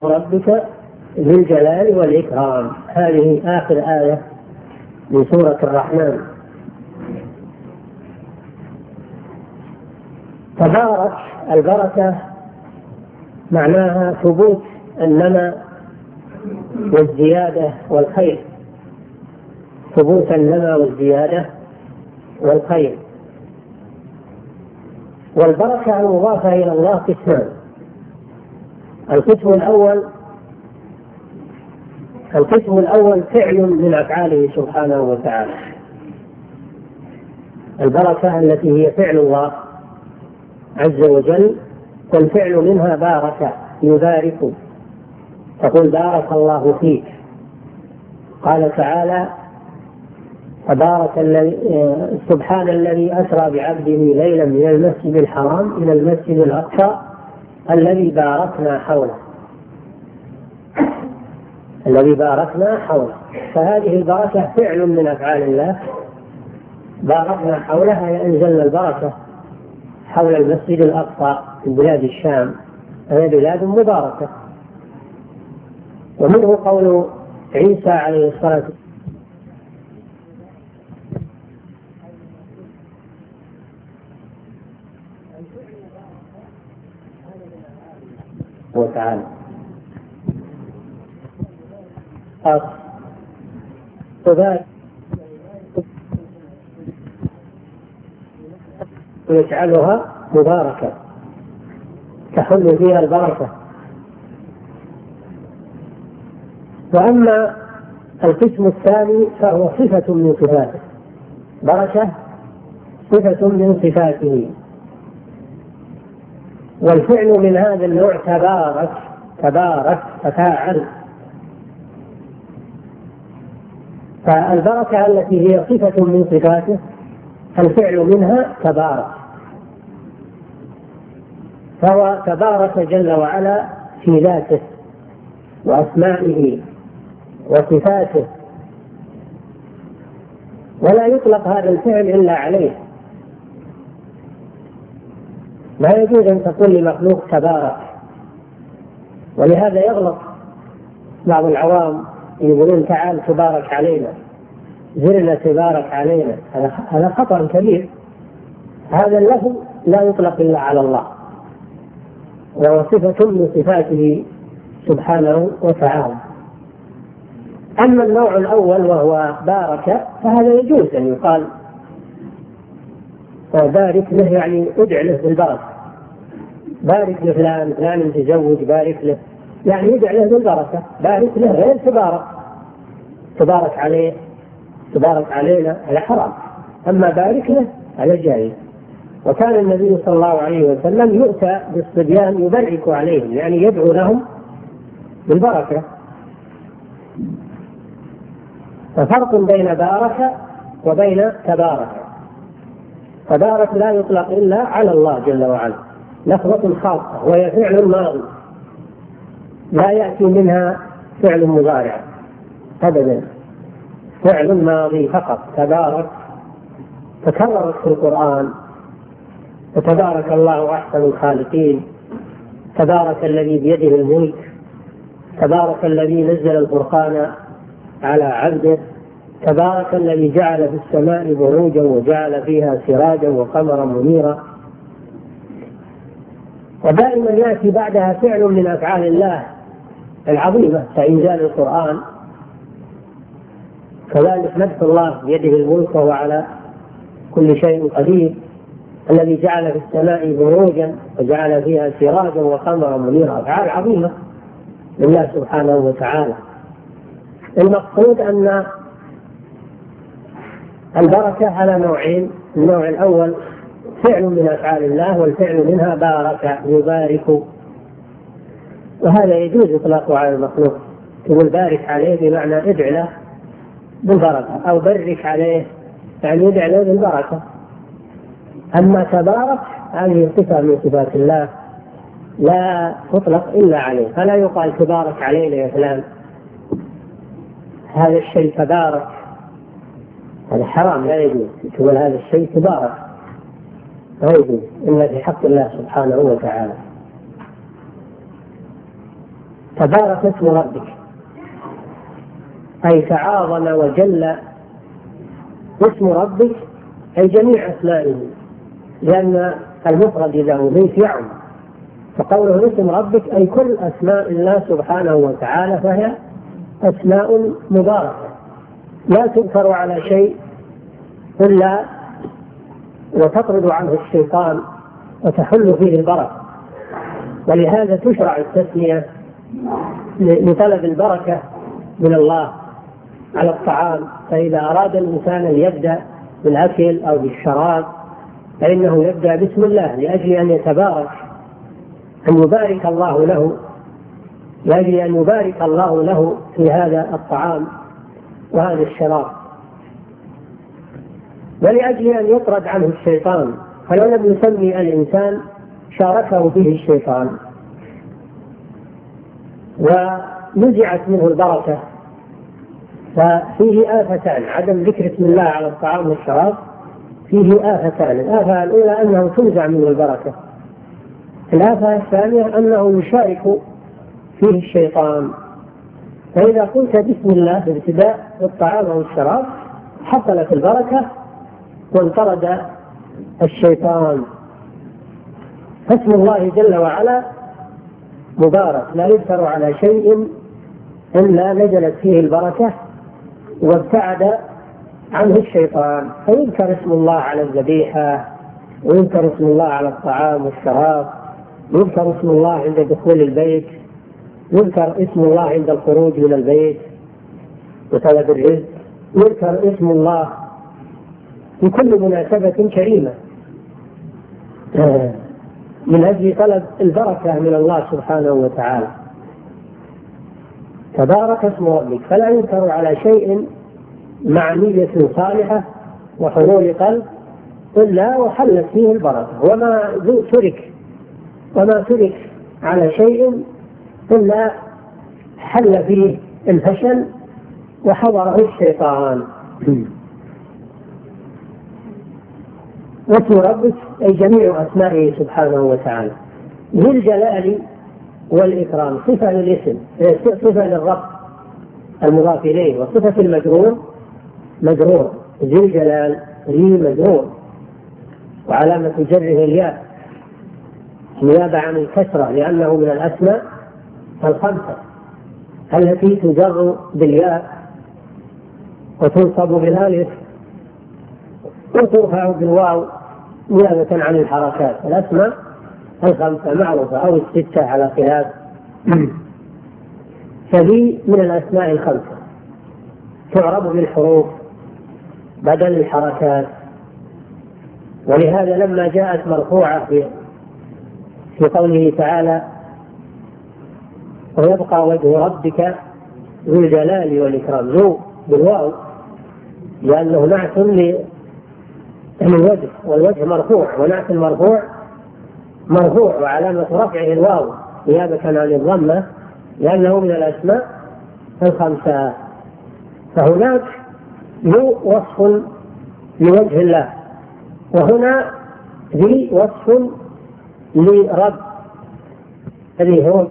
ربك ذي الجلال والإكرام. هذه آخر آية من سورة الرحمن. تبارك البركة معناها ثبوت النمى والزيادة والخير، ثبوت النمى والزيادة والخير. والبركة المضافة إلى الله قسمان: القسم الأول فعل من أفعاله سبحانه وتعالى، البركة التي هي فعل الله عز وجل، والفعل منها بارك يبارك، تقول بارك الله فيك. قال تعالى: تبارك سبحان الذي أسرى بعبده ليلا من المسجد الحرام إلى المسجد الأقصى الذي باركنا حوله. فهذه البركة فعل من أفعال الله، باركنا حولها، أي أنزلنا البركة حول المسجد الأقصى في بلاد الشام، هي بلاد مباركة. ومنه قول عيسى عليه الصلاة وتعالى: ويجعلها مباركة تحل فيها البركة. وأما القسم الثاني فهو صفة من صفاته، بركة صفة من صفاته، والفعل من هذا النوع تبارك تفاعل. فالبركة التي هي صفة من صفاته الفعل منها تبارك، فهو تبارك جل وعلا في ذاته وأسمائه وصفاته، ولا يطلق هذا الفعل إلا عليه. لا يجوز أن تقول لمخلوق تبارك، ولهذا يغلط بعض العوام يقولون تعال تبارك علينا، زرنا تبارك علينا. هذا خطأ كبير. هذا اللفظ لا يطلق إلا على الله، وهو صفة من صفاته سبحانه وتعالى. أما النوع الأول وهو بارك فهذا يجوز أن يقال بارك له، يعني ادع له بالبركة، بارك لفلان، فلان تزوج بارك له، يعني ادع له بالبركة، بارك له غير تبارك عليه، تبارك علينا، هذا حرام. أما بارك له هذا جائز. وكان النبي صلى الله عليه وسلم يؤتى بالصبيان يبارك عليهم، يعني يدعو لهم بالبركة. ففرق بين بارك وبين تبارك. تبارك لا يطلق إلا على الله جل وعلا، لفظة خاصة، وهي فعل ماضي لا يأتي منها فعل مضارع أبدا، فعل ماضي فقط. تبارك تكررت في القرآن: فتبارك الله أحسن الخالقين، تبارك الذي بيده الملك، تبارك الذي نزل الفرقان على عبده، تبارك الذي جعل في السماء بروجا وجعل فيها سراجا وقمرا منيرا. ودائما يأتي بعدها فعل من أفعال الله العظيمة كإنزال القرآن، كذلك مدح الله بيده الملك وهو على كل شيء قدير، الذي جعل في السماء بروجا وجعل فيها سراجا وقمرا منيرا. أفعال عظيمة لله سبحانه وتعالى. المقصود أن البركة على نوعين: النوع الأول فعل من أفعال الله، والفعل منها بارك يبارك، وهذا يجوز إطلاقه على المخلوق. يقول بارك عليه بمعنى ادع له بالبركة، أو بارك عليه يعني ادع له بالبركة. أما تبارك هذه صفة من صفات الله لا تطلق إلا عليه، فلا يقال تبارك علينا يا فلان، هذا الشيء تبارك، هذا حرام، لا يجوز تقول هذا الشيء تبارك، لا يجوز إلا في حق الله سبحانه وتعالى. تبارك اسم ربك أي تعاظم وجل اسم ربك أي جميع أسمائه، لأن المفرد إذا أضيف يعم، فقوله اسم ربك أي كل أسماء الله سبحانه وتعالى، فهي أسماء مباركة لا تذكر على شيء إلا وتطرد عنه الشيطان وتحل فيه البركة، ولهذا تشرع التسمية لطلب البركة من الله على الطعام. فإذا أراد الإنسان أن يبدأ بالأكل أو بالشراب فإنه يبدأ بسم الله لأجل أن يتبارك، أن يبارك الله له، لأجل أن يبارك الله له في هذا الطعام وهذا الشراب، ولأجل أن يطرد عنه الشيطان. فلو لم يسمي الإنسان شاركه فيه الشيطان ونزعت منه البركة. ففيه آفتان، عدم ذكر اسم الله على الطعام والشراب فيه آفتان. الآفة الأولى أنه تنزع منه البركة، الآفة الثانية أنه يشارك فيه الشيطان. فإذا قلت بسم الله بابتداء الطعام والشراب حصلت البركة وانطرد الشيطان. فاسم الله جل وعلا مبارك لا يذكر على شيء إلا نزلت فيه البركة وابتعد عنه الشيطان. فيذكر اسم الله على الذبيحة، ويذكر اسم الله على الطعام والشراب، يذكر اسم الله عند دخول البيت، يذكر اسم الله عند الخروج من البيت وطلب الرزق، يذكر اسم الله في كل مناسبة كريمة من أجل طلب البركة من الله سبحانه وتعالى. تبارك اسم ربك، فلا يذكر على شيء مع نية صالحة وحضور قلب إلا وحلت فيه البركة، وما ترك على شيء إلا حل فيه الفشل وحضره الشيطان. واسم ربك أي جميع أسمائه سبحانه وتعالى. ذي الجلال والإكرام صفة للاسم، صفة للرب المضاف إليه، وصفة المجرور مجرور. ذي الجلال ذي مجرور وعلامة جره الياء نيابة عن الكسرة، لأنه من الأسماء الخمسة التي تجر بالياء وتنصب بالالف وترفع بالواو نيابة عن الحركات. الأسماء الخمسة معروفة أو الستة على خلاف، فهي من الأسماء الخمسة تعرب بالحروف بدل الحركات. ولهذا لما جاءت مرفوعة في قوله تعالى ويبقى وجه ربك ذو الجلال والإكرام، ذو بالواو لأنه نعت للوجه، والوجه مرفوع ونعت المرفوع مرفوع وعلامة رفعه الواو نيابة عن الضمة لأنه من الأسماء الخمسة. فهناك ذو وصف لوجه الله، وهنا ذي وصف لرب الذي هو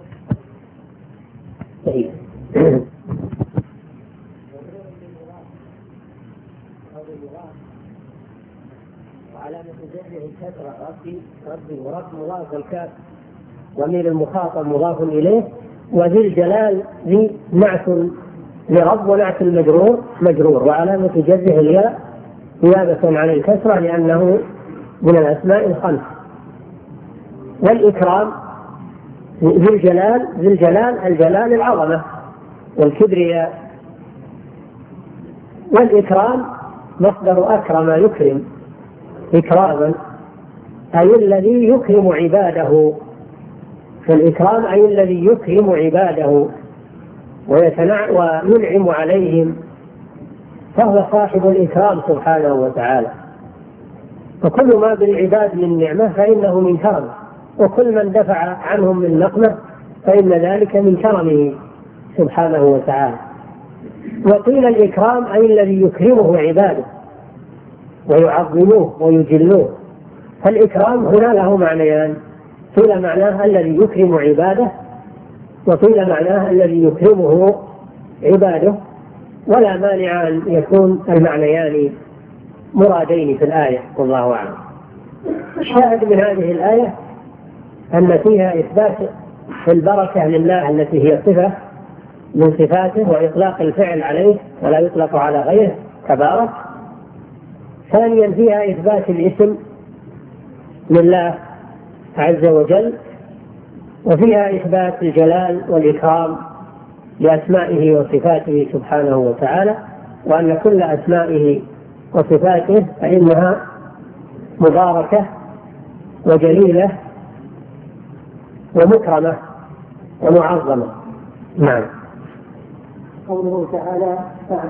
وعلامة جره الكسرة ربي ورب مضاف الكاف ومن المخاطب مضاف إليه، وذي الجلال ذي نعت لرب ونعت المجرور مجرور وعلامة جره الياء نيابة عن الكسرة لأنه من الأسماء الخمس. والإكرام ذي الجلال الجلال العظمة والكبرياء. والإكرام مصدر أكرم يكرم إكراما أي الذي يكرم عباده، فالإكرام أي الذي يكرم عباده وينعم عليهم، فهو صاحب الإكرام سبحانه وتعالى. فكل ما بالعباد من نعمة فإنه من كرمه، وكل من دفع عنهم من نقمة فإن ذلك من كرمه سبحانه وتعالى. وقيل الإكرام أي الذي يكرمه عباده ويعظموه ويجلوه. فالإكرام هنا له معنيان، قيل معناه الذي يكرم عباده، وقيل معناه الذي يكرمه عباده، ولا مانع أن يكون المعنيان مرادين في الآية والله أعلم. الشاهد من هذه الآية أن فيها إثبات البركة لله التي هي صفة من صفاته، وإطلاق الفعل عليه ولا يطلق على غيره تبارك. ثانيا فيها إثبات الاسم لله عز وجل، وفيها إثبات الجلال والإكرام لأسمائه وصفاته سبحانه وتعالى، وأن كل أسمائه وصفاته فإنها مباركة وجليلة ومكرمة ومعظمة. نعم. قوله تعالى